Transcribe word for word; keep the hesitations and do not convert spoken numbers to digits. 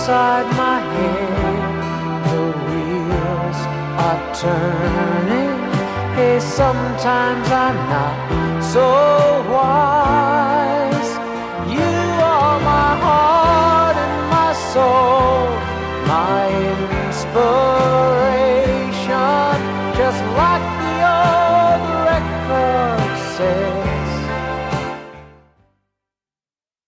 inside my head. The wheels are turning. Hey, sometimes I'm not so wise. You are my heart and my soul, my inspiration, just like